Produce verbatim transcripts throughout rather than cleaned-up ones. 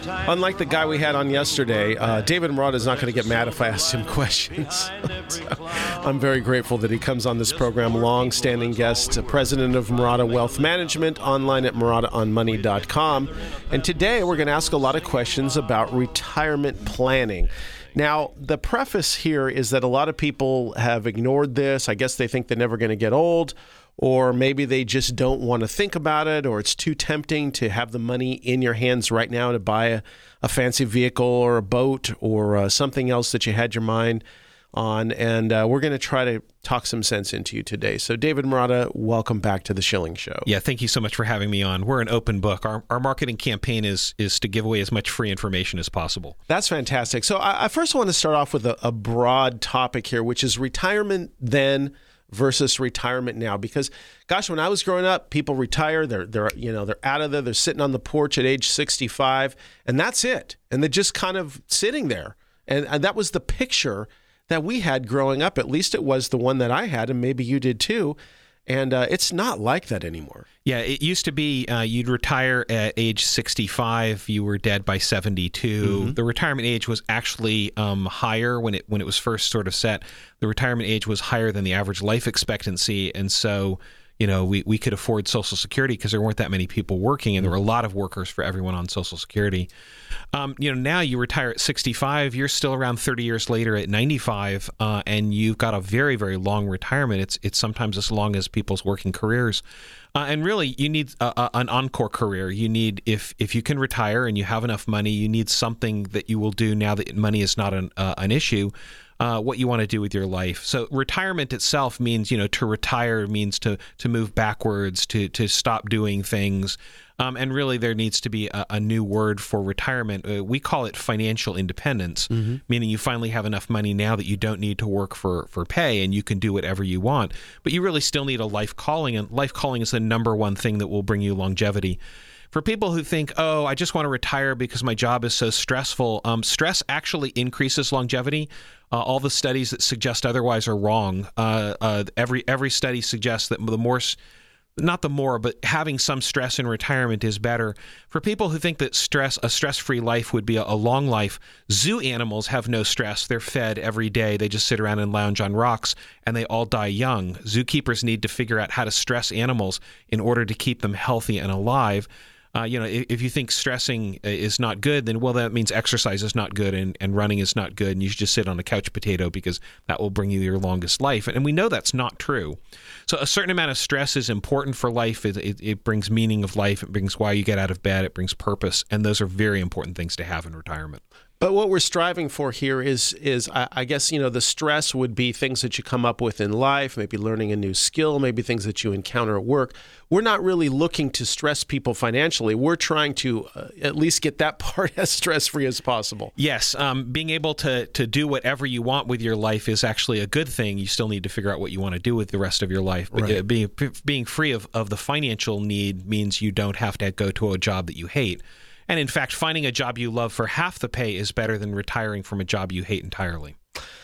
Unlike the guy we had on yesterday, uh, David Marotta is not going to get mad if I ask him questions. So I'm very grateful that he comes on this program. Long-standing guest, uh, president of Marotta Wealth Management, online at marotta on money dot com. And today we're going to ask a lot of questions about retirement planning. Now, the preface here is that a lot of people have ignored this. I guess they think they're never going to get old, or maybe they just don't want to think about it, or it's too tempting to have the money in your hands right now to buy a, a fancy vehicle or a boat or uh, something else that you had your mind on. And uh, we're going to try to talk some sense into you today. So, David Marotta, welcome back to the Schilling Show. Yeah, thank you so much for having me on. We're an open book. Our our marketing campaign is is to give away as much free information as possible. That's fantastic. So, I, I first want to start off with a, a broad topic here, which is retirement then versus retirement now. Because, gosh, when I was growing up, people retire. They're they're you know they're out of there. They're sitting on the porch at age sixty-five, and that's it. And they're just kind of sitting there. And, and that was the picture that we had growing up. At least it was the one that I had, and maybe you did too. And uh, it's not like that anymore. Yeah, it used to be uh, you'd retire at age sixty-five. You were dead by seventy-two. Mm-hmm. The retirement age was actually um, higher when it when it was first sort of set. The retirement age was higher than the average life expectancy, and so you know we, we could afford Social Security because there weren't that many people working, and there were a lot of workers for everyone on Social Security. Um, you know, now you retire at sixty-five, you're still around thirty years later at ninety-five, uh, and you've got a very, very long retirement. It's it's sometimes as long as people's working careers. Uh, and really, you need a, a, an encore career. You need, if if you can retire and you have enough money, you need something that you will do now that money is not an, uh, an issue. Uh, what you want to do with your life. So retirement itself means, you know, to retire means to to move backwards, to to stop doing things. Um, and really, there needs to be a, a new word for retirement. Uh, we call it financial independence, mm-hmm. meaning you finally have enough money now that you don't need to work for, for pay and you can do whatever you want. But you really still need a life calling, and life calling is the number one thing that will bring you longevity. For people who think, oh, I just want to retire because my job is so stressful, um, stress actually increases longevity. Uh, all the studies that suggest otherwise are wrong. Uh, uh, every every study suggests that the more, not the more, but having some stress in retirement is better. For people who think that stress, a stress-free life would be a, a long life, zoo animals have no stress. They're fed every day. They just sit around and lounge on rocks, and they all die young. Zookeepers need to figure out how to stress animals in order to keep them healthy and alive. Uh, you know, if, if you think stressing is not good, then, well, that means exercise is not good and, and running is not good, and you should just sit on a couch potato because that will bring you your longest life. And we know that's not true. So a certain amount of stress is important for life. It, it, it brings meaning of life. It brings why you get out of bed. It brings purpose. And those are very important things to have in retirement. But what we're striving for here is, is I, I guess, you know, the stress would be things that you come up with in life, maybe learning a new skill, maybe things that you encounter at work. We're not really looking to stress people financially. We're trying to uh, at least get that part as stress-free as possible. Yes. Um, being able to to do whatever you want with your life is actually a good thing. You still need to figure out what you want to do with the rest of your life. But right. uh, being, being free of, of the financial need means you don't have to go to a job that you hate. And in fact, finding a job you love for half the pay is better than retiring from a job you hate entirely.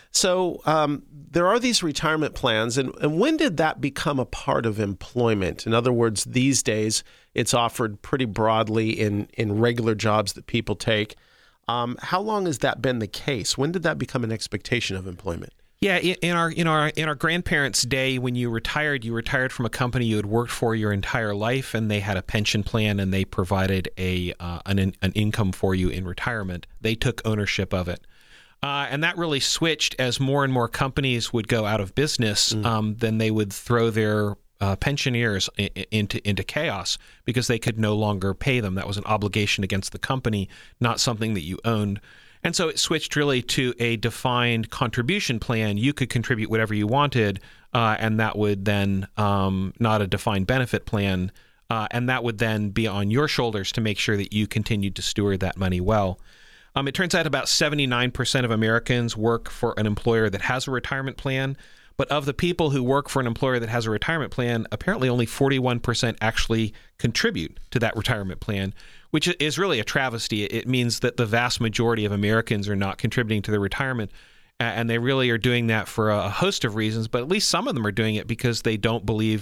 So um, there are these retirement plans, and, and when did that become a part of employment? In other words, these days, it's offered pretty broadly in, in regular jobs that people take. Um, how long has that been the case? When did that become an expectation of employment? Yeah, in our in our in our grandparents' day, when you retired, you retired from a company you had worked for your entire life, and they had a pension plan, and they provided a uh, an an income for you in retirement. They took ownership of it, uh, and that really switched as more and more companies would go out of business. Mm. Um, then they would throw their uh, pensioners in, into into chaos because they could no longer pay them. That was an obligation against the company, not something that you owned. And so it switched really to a defined contribution plan. You could contribute whatever you wanted, uh, and that would then, um, not a defined benefit plan, uh, and that would then be on your shoulders to make sure that you continued to steward that money well. Um, it turns out about seventy-nine percent of Americans work for an employer that has a retirement plan, but of the people who work for an employer that has a retirement plan, apparently only forty-one percent actually contribute to that retirement plan, which is really a travesty. It means that the vast majority of Americans are not contributing to their retirement, and they really are doing that for a host of reasons, but at least some of them are doing it because they don't believe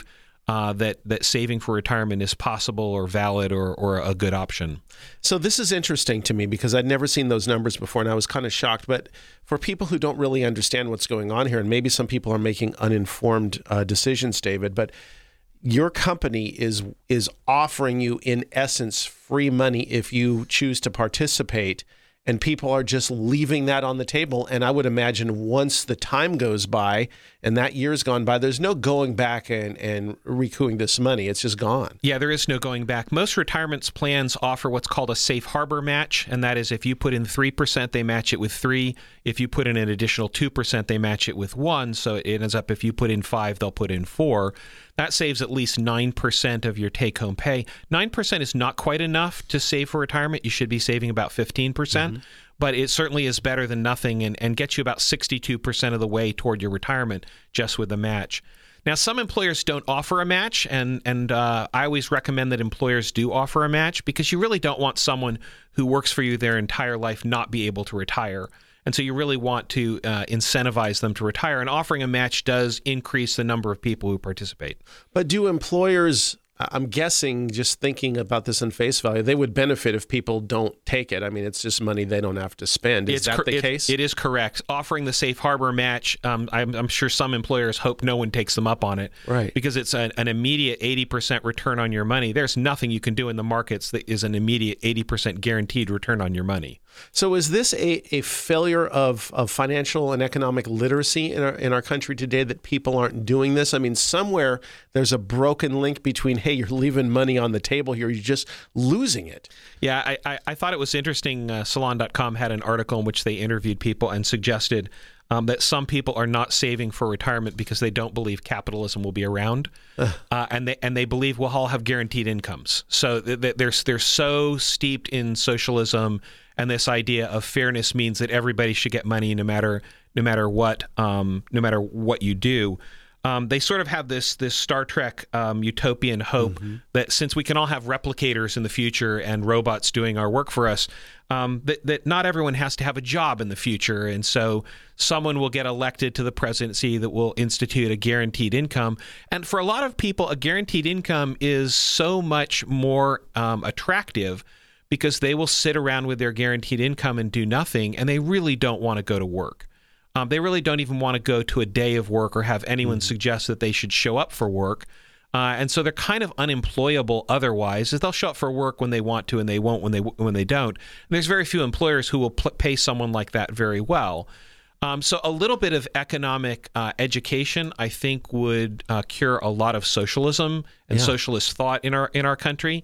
uh, that that saving for retirement is possible or valid or or a good option. So this is interesting to me because I'd never seen those numbers before, and I was kind of shocked. But for people who don't really understand what's going on here, and maybe some people are making uninformed uh, decisions, David, but your company is is offering you, in essence, free money if you choose to participate, and people are just leaving that on the table. And I would imagine once the time goes by and that year's gone by, there's no going back and, and recouping this money. It's just gone. Yeah, there is no going back. Most retirement plans offer what's called a safe harbor match, and that is if you put in three percent, they match it with three. If you put in an additional two percent, they match it with one. So it ends up if you put in five, they'll put in four. That saves at least nine percent of your take-home pay. nine percent is not quite enough to save for retirement. You should be saving about fifteen percent. Mm-hmm. But it certainly is better than nothing and, and gets you about sixty-two percent of the way toward your retirement just with a match. Now, some employers don't offer a match, and, and uh, I always recommend that employers do offer a match because you really don't want someone who works for you their entire life not be able to retire. And so you really want to uh, incentivize them to retire, and offering a match does increase the number of people who participate. But do employers, I'm guessing, just thinking about this in face value, they would benefit if people don't take it. I mean, it's just money they don't have to spend. Is it's that cor- the it, case? It is correct. Offering the safe harbor match, um, I'm, I'm sure some employers hope no one takes them up on it. Right. Because it's an, an immediate eighty percent return on your money. There's nothing you can do in the markets that is an immediate eighty percent guaranteed return on your money. So is this a, a failure of, of financial and economic literacy in our, in our country today that people aren't doing this? I mean, somewhere there's a broken link between, hey, you're leaving money on the table here, you're just losing it. Yeah, I, I, I thought it was interesting. Uh, Salon dot com had an article in which they interviewed people and suggested um, that some people are not saving for retirement because they don't believe capitalism will be around, uh, and they and they believe we'll all have guaranteed incomes. So th- they're they're so steeped in socialism. And this idea of fairness means that everybody should get money no matter no matter what um, no matter what you do. Um, they sort of have this this Star Trek um, utopian hope mm-hmm. that since we can all have replicators in the future and robots doing our work for us, um, that, that not everyone has to have a job in the future. And so someone will get elected to the presidency that will institute a guaranteed income. And for a lot of people, a guaranteed income is so much more um, attractive because they will sit around with their guaranteed income and do nothing, and they really don't want to go to work. Um, they really don't even want to go to a day of work or have anyone mm-hmm. suggest that they should show up for work. Uh, and so they're kind of unemployable otherwise. They'll show up for work when they want to, and they won't when they when they don't. And there's very few employers who will pl- pay someone like that very well. Um, so a little bit of economic uh, education, I think, would uh, cure a lot of socialism and yeah. socialist thought in our in our country.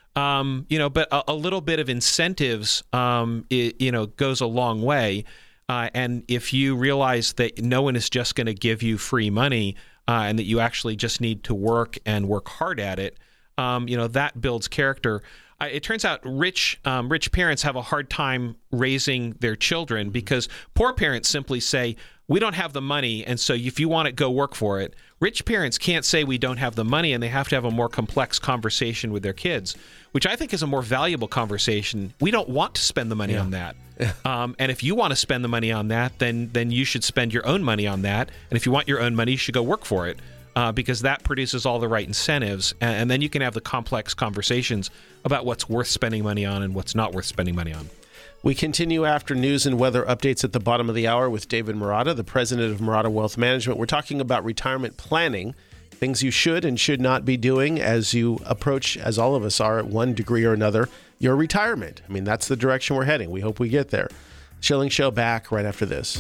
Um, you know, but a, a little bit of incentives, um, it, you know, goes a long way. Uh, and if you realize that no one is just going to give you free money uh, and that you actually just need to work and work hard at it, um, you know, that builds character. Uh, it turns out rich um, rich parents have a hard time raising their children because poor parents simply say, we don't have the money, and so if you want it, go work for it. Rich parents can't say we don't have the money, and they have to have a more complex conversation with their kids, which I think is a more valuable conversation. We don't want to spend the money yeah. on that. Um, and if you want to spend the money on that, then then you should spend your own money on that. And if you want your own money, you should go work for it uh, because that produces all the right incentives. And, and then you can have the complex conversations about what's worth spending money on and what's not worth spending money on. We continue after news and weather updates at the bottom of the hour with David Marotta, the president of Marotta Wealth Management. We're talking about retirement planning, things you should and should not be doing as you approach, as all of us are at one degree or another, your retirement. I mean, that's the direction we're heading. We hope we get there. Schilling Show back right after this.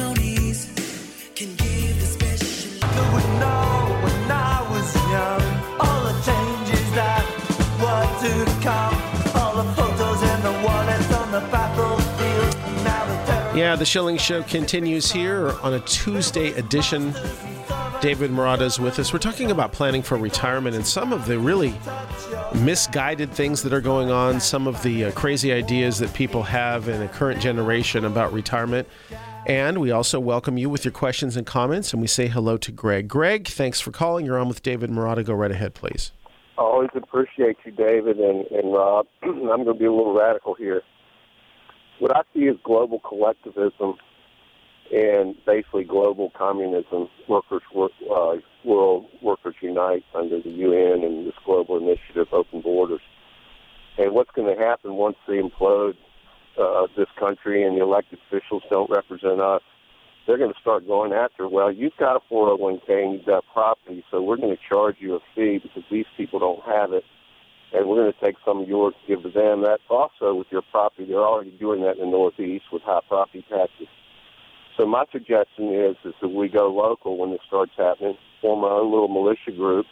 Yeah, the Schilling Show continues here on a Tuesday edition. David Marotta is with us. We're talking about planning for retirement and some of the really misguided things that are going on, some of the uh, crazy ideas that people have in the current generation about retirement. And we also welcome you with your questions and comments, and we say hello to Greg. Greg, thanks for calling. You're on with David Marotta. Go right ahead, please. I always appreciate you, David and, and Rob. I'm going to be a little radical here. What I see is global collectivism and basically global communism. Workers, work, uh, world workers unite under the U N and this global initiative, Open Borders. And what's going to happen once they implode uh, this country and the elected officials don't represent us? They're going to start going after, well, you've got a four oh one k and you've got property, so we're going to charge you a fee because these people don't have it, and we're going to take some of yours to give to them. That's also with your property. They're already doing that in the Northeast with high property taxes. So my suggestion is, is that we go local when this starts happening, form our own little militia groups,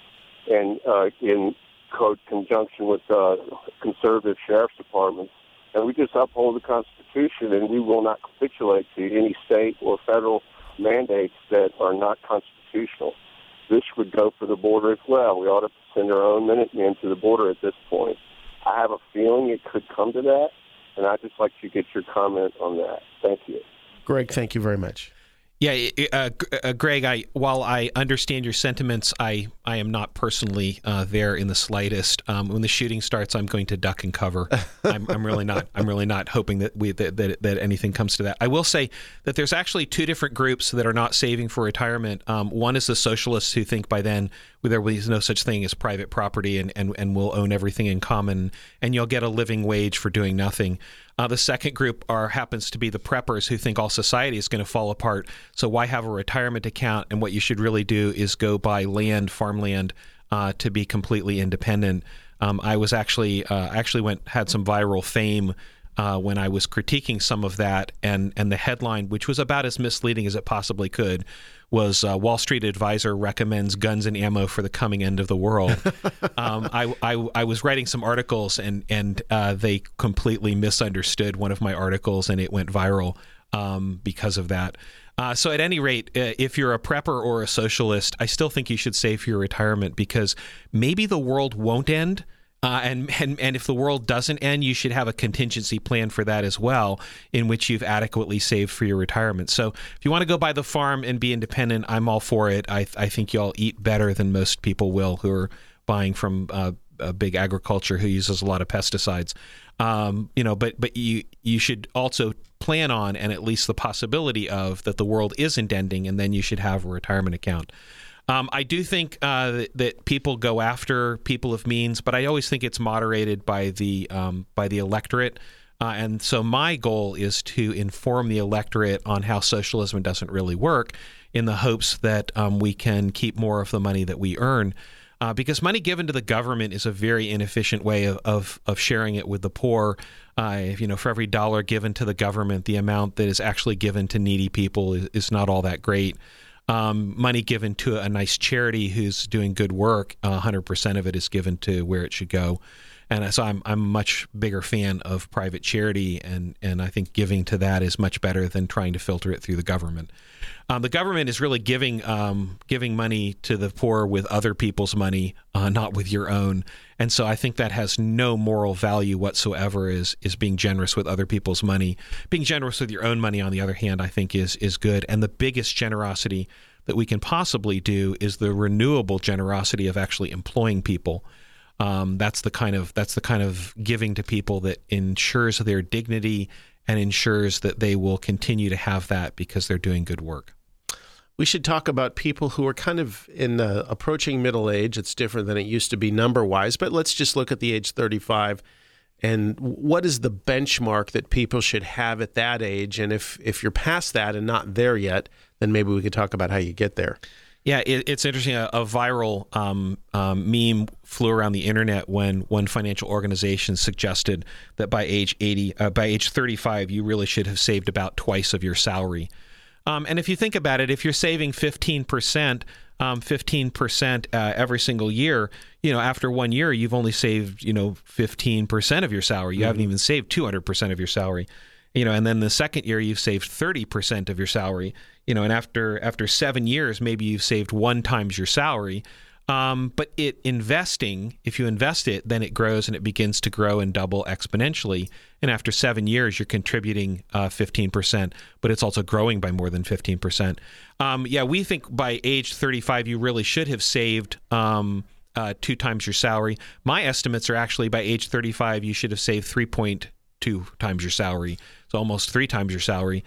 and uh, in co- conjunction with uh, conservative sheriff's departments, and we just uphold the Constitution, and we will not capitulate to any state or federal mandates that are not constitutional. This would go for the border as well. We ought to send our own Minutemen to the border at this point. I have a feeling it could come to that, and I'd just like to get your comment on that. Thank you. Greg, thank you very much. Yeah, uh, uh, Greg, I, while I understand your sentiments, I, I am not personally uh, there in the slightest. Um, when the shooting starts, I'm going to duck and cover. I'm, I'm really not. I'm really not hoping that we that, that that anything comes to that. I will say that there's actually two different groups that are not saving for retirement. Um, one is the socialists who think by then there is no such thing as private property and, and, and we'll own everything in common and you'll get a living wage for doing nothing. Uh, the second group are happens to be the preppers who think all society is going to fall apart. So why have a retirement account? And what you should really do is go buy land, farmland, uh, to be completely independent. Um, I was actually uh, actually went had some viral fame uh, when I was critiquing some of that, and and the headline, which was about as misleading as it possibly could, was uh, Wall Street Advisor recommends guns and ammo for the coming end of the world. um, I, I, I was writing some articles, and and uh, they completely misunderstood one of my articles, and it went viral um, because of that. Uh, so at any rate, uh, if you're a prepper or a socialist, I still think you should save for your retirement, because maybe the world won't end. Uh, and, and and if the world doesn't end, you should have a contingency plan for that as well, in which you've adequately saved for your retirement. So if you want to go buy the farm and be independent, I'm all for it. I I think you'll eat better than most people will who are buying from uh, a big agriculture who uses a lot of pesticides. Um, you know, but but you you should also plan on, and at least the possibility of, that the world isn't ending, and then you should have a retirement account. Um, I do think uh, that, that people go after people of means, but I always think it's moderated by the um, by the electorate. Uh, and so my goal is to inform the electorate on how socialism doesn't really work, in the hopes that um, we can keep more of the money that we earn. Uh, because money given to the government is a very inefficient way of, of, of sharing it with the poor. Uh, you know, for every dollar given to the government, the amount that is actually given to needy people is, is not all that great. Um, money given to a nice charity who's doing good work, uh, one hundred percent of it is given to where it should go. And so I'm I'm a much bigger fan of private charity, and, and I think giving to that is much better than trying to filter it through the government. Um, the government is really giving um, giving money to the poor with other people's money, uh, not with your own. And so I think that has no moral value whatsoever, is is being generous with other people's money. Being generous with your own money, on the other hand, I think is is good. And the biggest generosity that we can possibly do is the renewable generosity of actually employing people. Um, that's the kind of that's the kind of giving to people that ensures their dignity and ensures that they will continue to have that because they're doing good work. We should talk about people who are kind of in uh, approaching middle age. It's different than it used to be number-wise, but let's just look at the age thirty-five. And what is the benchmark that people should have at that age? And if, if you're past that and not there yet, then maybe we could talk about how you get there. Yeah, it, it's interesting. A, a viral um, um, meme flew around the internet when one financial organization suggested that by age eighty, uh, by age thirty-five, you really should have saved about twice of your salary. Um, and if you think about it, if you're saving fifteen percent, um, fifteen percent uh, every single year, you know, after one year, you've only saved, you know, fifteen percent of your salary. You mm-hmm. haven't even saved two hundred percent of your salary. You know, and then the second year you've saved thirty percent of your salary, you know, and after after seven years, maybe you've saved one times your salary. Um, but it investing, if you invest it, then it grows and it begins to grow and double exponentially. And after seven years, you're contributing uh, fifteen percent, but it's also growing by more than fifteen percent. Um, yeah, we think by age thirty-five, you really should have saved um, uh, two times your salary. My estimates are actually by age thirty-five, you should have saved three point two times your salary. So almost three times your salary.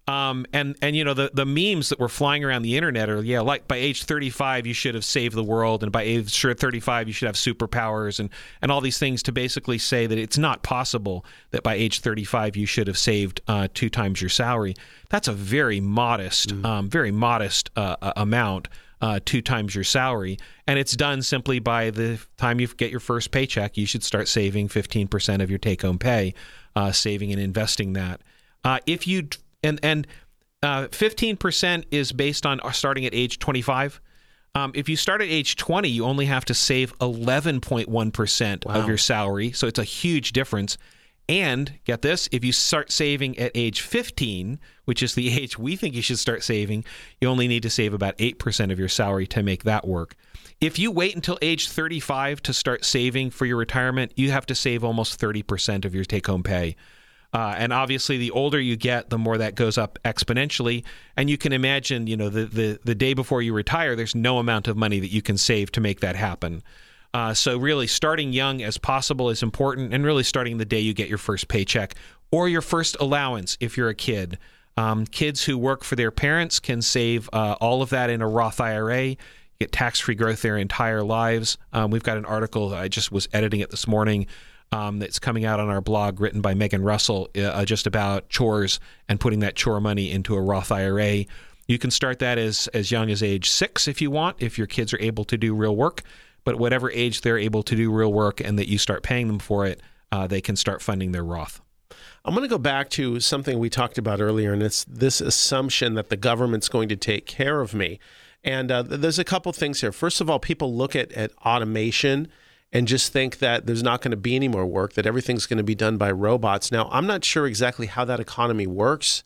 Um, and, and you know, the, the memes that were flying around the internet are, yeah, like by age thirty-five, you should have saved the world. And by age thirty-five, you should have superpowers and, and all these things to basically say that it's not possible that by age thirty-five, you should have saved uh, two times your salary. That's a very modest, mm. um, very modest uh, amount, uh, two times your salary. And it's done simply by the time you get your first paycheck, you should start saving fifteen percent of your take-home pay, uh, saving and investing that. Uh, if you And and uh, fifteen percent is based on starting at age twenty-five. Um, if you start at age twenty, you only have to save eleven point one percent wow. of your salary. So it's a huge difference. And get this, if you start saving at age fifteen, which is the age we think you should start saving, you only need to save about eight percent of your salary to make that work. If you wait until age thirty-five to start saving for your retirement, you have to save almost thirty percent of your take-home pay. Uh, and obviously, the older you get, the more that goes up exponentially. And you can imagine, you know, the, the, the day before you retire, there's no amount of money that you can save to make that happen. Uh, so really, starting young as possible is important, and really starting the day you get your first paycheck or your first allowance if you're a kid. Um, kids who work for their parents can save uh, all of that in a Roth I R A, get tax-free growth their entire lives. Um, we've got an article, I just was editing it this morning, Um, that's coming out on our blog, written by Megan Russell, uh, just about chores and putting that chore money into a Roth I R A. You can start that as as young as age six if you want, if your kids are able to do real work. But whatever age they're able to do real work and that you start paying them for it, uh, they can start funding their Roth. I'm going to go back to something we talked about earlier, and it's this assumption that the government's going to take care of me. And uh, there's a couple things here. First of all, people look at, at automation and just think that there's not going to be any more work, that everything's going to be done by robots. Now, I'm not sure exactly how that economy works,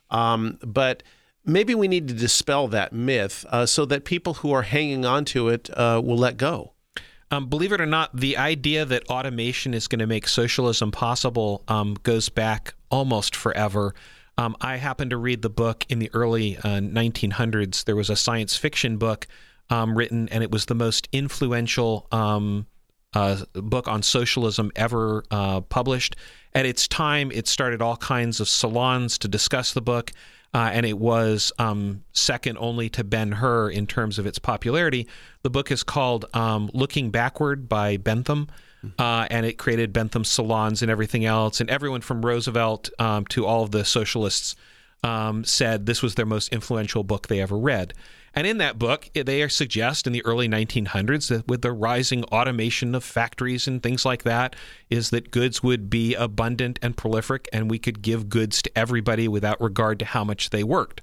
um, but maybe we need to dispel that myth uh, so that people who are hanging on to it uh, will let go. Um, believe it or not, the idea that automation is going to make socialism possible um, goes back almost forever. Um, I happened to read the book in the early uh, nineteen hundreds. There was a science fiction book um, written, and it was the most influential um Uh, book on socialism ever uh, published. At its time, it started all kinds of salons to discuss the book, uh, and it was um, second only to Ben-Hur in terms of its popularity. The book is called um, Looking Backward by Bentham, uh, and it created Bentham salons and everything else, and everyone from Roosevelt um, to all of the socialists um, said this was their most influential book they ever read. And in that book, they suggest in the early nineteen hundreds that with the rising automation of factories and things like that, is that goods would be abundant and prolific, and we could give goods to everybody without regard to how much they worked.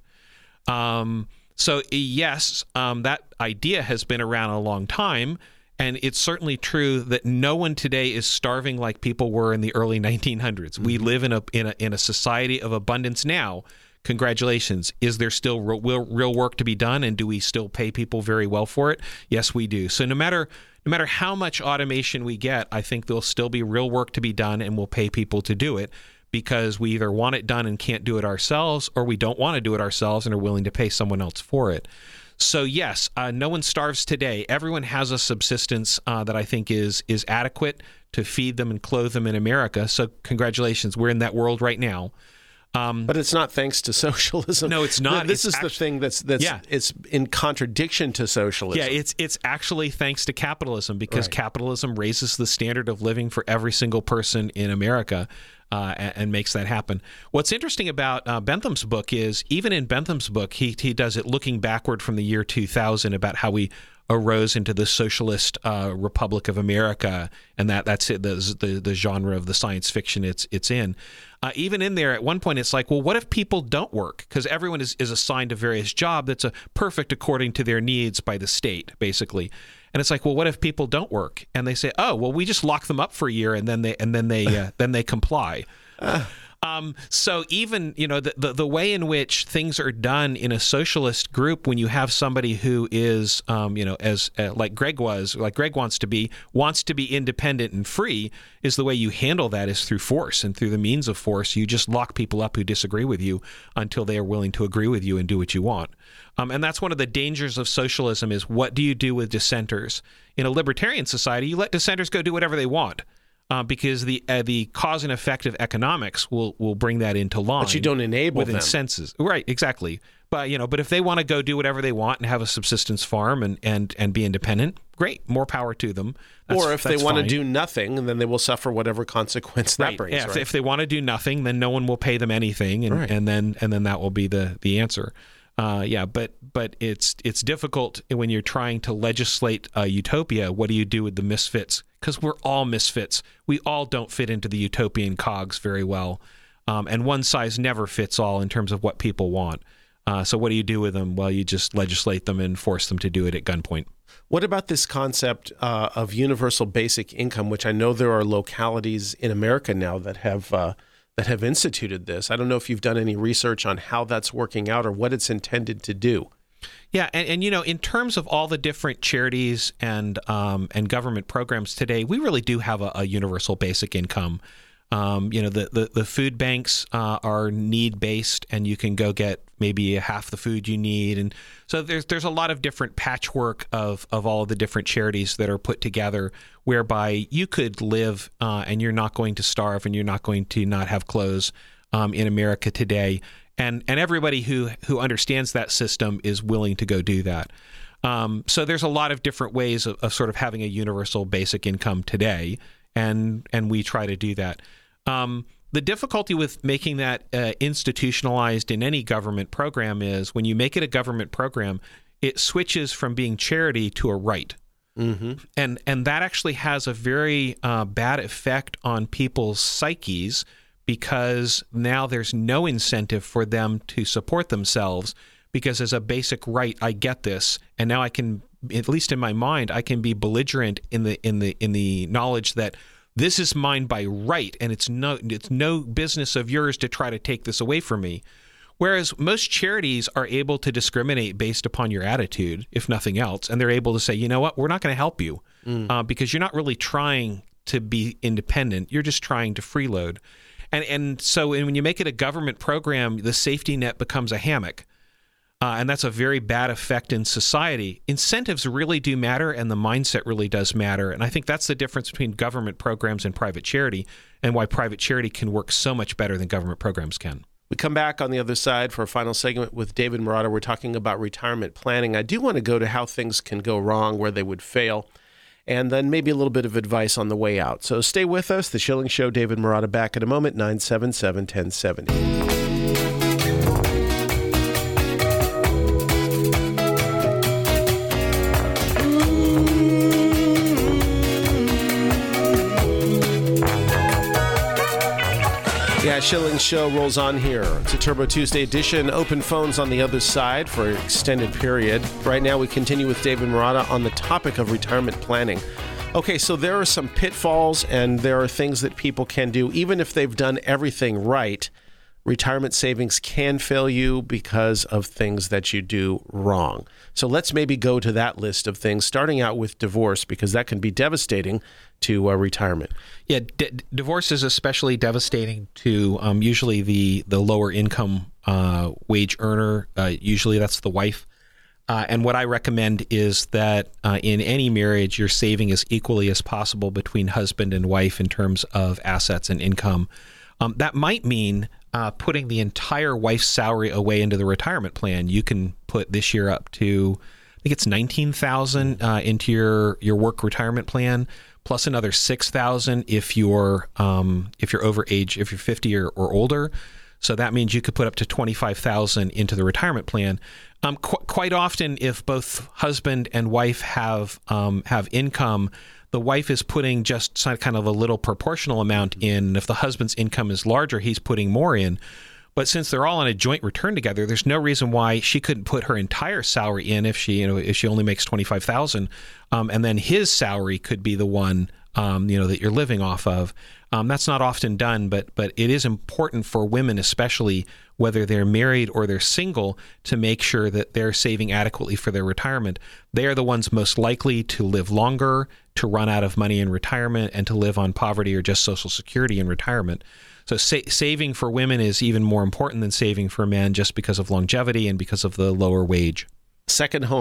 Um, so yes, um, that idea has been around a long time, and it's certainly true that no one today is starving like people were in the early nineteen hundreds. Mm-hmm. We live in a in a in a society of abundance now. Congratulations. Is there still real, real work to be done, and do we still pay people very well for it? Yes, we do. So no matter no matter how much automation we get, I think there'll still be real work to be done, and we'll pay people to do it because we either want it done and can't do it ourselves, or we don't want to do it ourselves and are willing to pay someone else for it. So yes, uh, no one starves today. Everyone has a subsistence uh, that I think is is adequate to feed them and clothe them in America. So congratulations. We're in that world right now. Um, but it's not thanks to socialism. No, it's not. This it's is actually, the thing that's that's yeah. it's in contradiction to socialism. Yeah, it's it's actually thanks to capitalism, because right. capitalism raises the standard of living for every single person in America uh, and, and makes that happen. What's interesting about uh, Bentham's book is, even in Bentham's book, he he does it looking backward from the year two thousand about how we arose into the socialist uh, Republic of America, and that that's it, the, the the genre of the science fiction it's it's in. Uh, even in there, at one point, it's like, well, what if people don't work? Because everyone is, is assigned a various job that's a perfect according to their needs by the state, basically. And it's like, well, what if people don't work? And they say, oh, well, we just lock them up for a year, and then they and then they uh, then they comply. Uh. Um, so even, you know, the, the the way in which things are done in a socialist group, when you have somebody who is, um, you know, as uh, like Greg was, like Greg wants to be, wants to be independent and free, is the way you handle that is through force and through the means of force. You just lock people up who disagree with you until they are willing to agree with you and do what you want. Um, and that's one of the dangers of socialism, is what do you do with dissenters? In a libertarian society, you let dissenters go do whatever they want. uh, because the uh, the cause and effect of economics will will bring that into line. But you don't enable with them. incentives, right? Exactly. But you know, but if they want to go do whatever they want and have a subsistence farm and and and be independent, great, more power to them. That's, or if they want fine. to do nothing, then they will suffer whatever consequence that right. brings. Yeah, right? if, if they want to do nothing, then no one will pay them anything, and, Right. and then and then that will be the the answer. Uh, yeah, but but it's it's difficult when you're trying to legislate a utopia. What do you do with the misfits? Because we're all misfits. We all don't fit into the utopian cogs very well, um, and one size never fits all in terms of what people want. Uh, so what do you do with them? Well, you just legislate them and force them to do it at gunpoint. What about this concept uh, of universal basic income, which I know there are localities in America now that have uh, that have instituted this? I don't know if you've done any research on how that's working out or what it's intended to do. Yeah, and, and you know, in terms of all the different charities and um, and government programs today, we really do have a, a universal basic income. Um, you know, the, the, the food banks uh, are need-based, and you can go get maybe half the food you need. And so there's there's a lot of different patchwork of, of all of the different charities that are put together, whereby you could live uh, and you're not going to starve and you're not going to not have clothes um, in America today. And and everybody who, who understands that system is willing to go do that. Um, so there's a lot of different ways of, of sort of having a universal basic income today, and and we try to do that. Um, the difficulty with making that uh, institutionalized in any government program is when you make it a government program, it switches from being charity to a right. Mm-hmm. And and that actually has a very uh, bad effect on people's psyches, because now there's no incentive for them to support themselves, because as a basic right, I get this, and now I can, at least in my mind, I can be belligerent in the in the in the knowledge that this is mine by right, and it's no it's no business of yours to try to take this away from me. Whereas most charities are able to discriminate based upon your attitude, if nothing else, and they're able to say, you know what, we're not going to help you mm. uh, because you're not really trying to be independent. You're just trying to freeload. And and so when you make it a government program, the safety net becomes a hammock. Uh, and that's a very bad effect in society. Incentives really do matter, and the mindset really does matter. And I think that's the difference between government programs and private charity, and why private charity can work so much better than government programs can. We come back on the other side for a final segment with David Marotta. We're talking about retirement planning. I do want to go to how things can go wrong, where they would fail, and then maybe a little bit of advice on the way out. So stay with us. The Schilling Show, David Marotta, back in a moment, nine seven seven, one oh seven oh. Yeah, Schilling Show rolls on here. It's a Turbo Tuesday edition. Open phones on the other side for an extended period. Right now, we continue with David Marotta on the topic of retirement planning. Okay, so there are some pitfalls, and there are things that people can do. Even if they've done everything right, retirement savings can fail you because of things that you do wrong. So let's maybe go to that list of things, starting out with divorce, because that can be devastating to uh, retirement. Yeah, d- divorce is especially devastating to um, usually the, the lower income uh, wage earner. Uh, usually that's the wife. Uh, and what I recommend is that uh, in any marriage, you're saving as equally as possible between husband and wife in terms of assets and income. Um, that might mean uh, putting the entire wife's salary away into the retirement plan. You can put this year up to, I think it's nineteen thousand dollars uh, into your, your work retirement plan, plus another six thousand dollars if you're um, if you're over age, if you're fifty or, or older. So that means you could put up to twenty-five thousand dollars into the retirement plan. Um, qu- quite often, if both husband and wife have um, have income, the wife is putting just kind of a little proportional amount in. If the husband's income is larger, he's putting more in. But since they're all on a joint return together, there's no reason why she couldn't put her entire salary in if she, you know, if she only makes twenty-five thousand dollars, um, and then his salary could be the one, um, you know, that you're living off of. Um, that's not often done, but but it is important for women, especially whether they're married or they're single, to make sure that they're saving adequately for their retirement. They are the ones most likely to live longer, to run out of money in retirement, and to live on poverty or just Social Security in retirement. So sa- saving for women is even more important than saving for men, just because of longevity and because of the lower wage. Second home,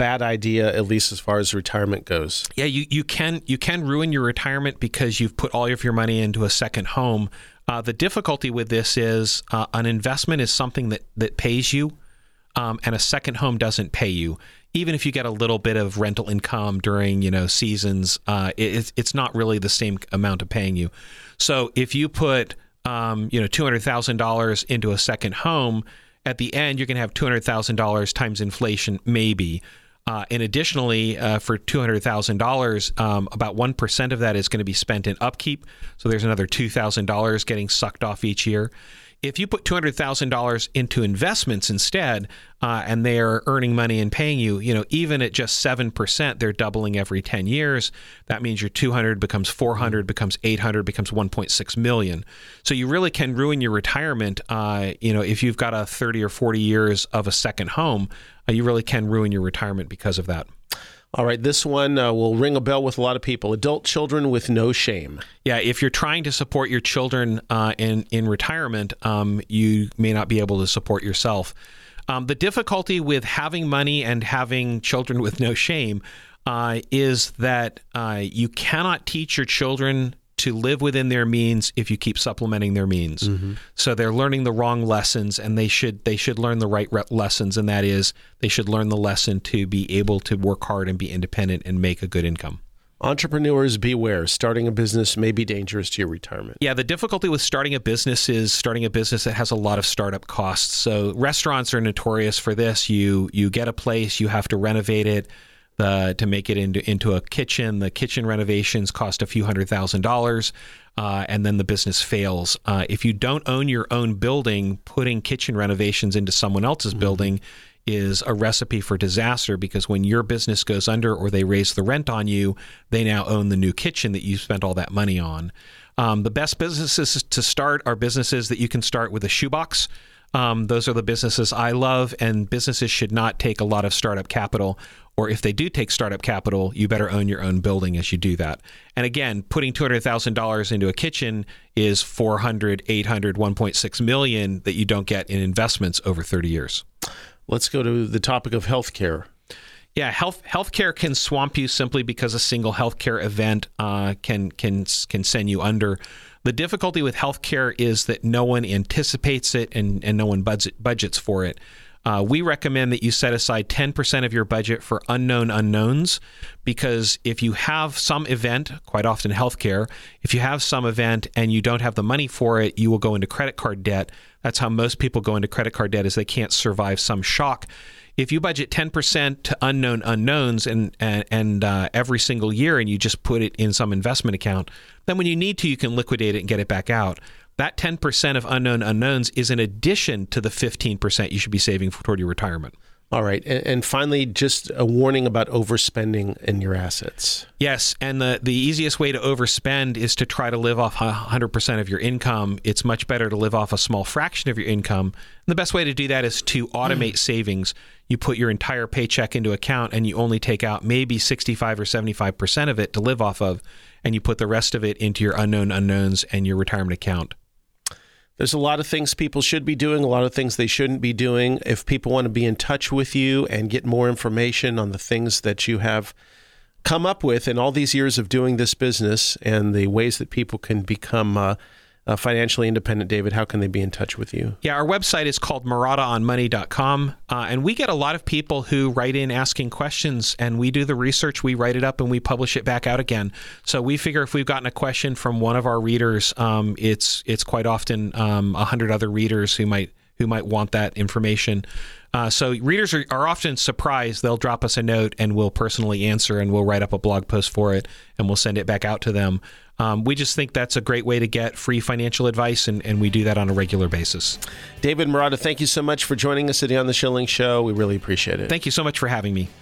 bad idea, at least as far as retirement goes. Yeah, you, you can you can ruin your retirement because you've put all of your money into a second home. Uh, the difficulty with this is uh, an investment is something that, that pays you, um, and a second home doesn't pay you. Even if you get a little bit of rental income during, you know, seasons, uh, it, it's not really the same amount of paying you. So if you put, um, you know, two hundred thousand dollars into a second home, at the end, you're going to have two hundred thousand dollars times inflation, maybe. Uh, and additionally, uh, for two hundred thousand dollars, um, about one percent of that is going to be spent in upkeep. So there's another two thousand dollars getting sucked off each year. If you put two hundred thousand dollars into investments instead, uh, and they are earning money and paying you, you know, even at just seven percent, they're doubling every ten years. That means your two hundred becomes four hundred, becomes eight hundred, becomes one point six million. So you really can ruin your retirement. Uh, you know, if you've got a thirty or forty years of a second home, uh, you really can ruin your retirement because of that. All right, this one uh, will ring a bell with a lot of people. Adult children with no shame. Yeah, if you're trying to support your children uh, in, in retirement, um, you may not be able to support yourself. Um, the difficulty with having money and having children with no shame uh, is that uh, you cannot teach your children to live within their means if you keep supplementing their means. Mm-hmm. So they're learning the wrong lessons, and they should they should learn the right re- lessons, and that is they should learn the lesson to be able to work hard and be independent and make a good income. Entrepreneurs beware. Starting a business may be dangerous to your retirement. Yeah, the difficulty with starting a business is starting a business that has a lot of startup costs. So restaurants are notorious for this. You you get a place, you have to renovate it. Uh, to make it into into a kitchen. The kitchen renovations cost a few hundred thousand dollars, uh, and then the business fails. Uh, if you don't own your own building, putting kitchen renovations into someone else's mm-hmm. building is a recipe for disaster, because when your business goes under or they raise the rent on you, they now own the new kitchen that you spent all that money on. Um, the best businesses to start are businesses that you can start with a shoebox. Um, those are the businesses I love, and businesses should not take a lot of startup capital. Or if they do take startup capital, you better own your own building as you do that. And again, putting two hundred thousand dollars into a kitchen is four hundred, eight hundred, one point six million that you don't get in investments over thirty years. Let's go to the topic of healthcare. Yeah, health healthcare can swamp you simply because a single healthcare event uh, can can can send you under. The difficulty with healthcare is that no one anticipates it and, and no one budget, budgets for it. Uh, we recommend that you set aside ten percent of your budget for unknown unknowns, because if you have some event, quite often healthcare, if you have some event and you don't have the money for it, you will go into credit card debt. That's how most people go into credit card debt, is they can't survive some shock. If you budget ten percent to unknown unknowns and and, and uh, every single year, and you just put it in some investment account, then when you need to, you can liquidate it and get it back out. That ten percent of unknown unknowns is in addition to the fifteen percent you should be saving for, toward your retirement. All right. And, and finally, just a warning about overspending in your assets. Yes. And the, the easiest way to overspend is to try to live off one hundred percent of your income. It's much better to live off a small fraction of your income. And the best way to do that is to automate mm. savings. You put your entire paycheck into account and you only take out maybe sixty-five or seventy-five percent of it to live off of. And you put the rest of it into your unknown unknowns and your retirement account. There's a lot of things people should be doing, a lot of things they shouldn't be doing. If people want to be in touch with you and get more information on the things that you have come up with in all these years of doing this business and the ways that people can become uh, uh, financially independent, David, how can they be in touch with you? Yeah, our website is called Marotta On Money dot com, uh, and we get a lot of people who write in asking questions, and we do the research, we write it up, and we publish it back out again. So we figure if we've gotten a question from one of our readers, um, it's it's quite often um, a hundred other readers who might who might want that information. Uh, so readers are, are often surprised. They'll drop us a note, and we'll personally answer, and we'll write up a blog post for it, and we'll send it back out to them. Um, we just think that's a great way to get free financial advice, and, and we do that on a regular basis. David Marotta, thank you so much for joining us today on The Schilling Show. We really appreciate it. Thank you so much for having me.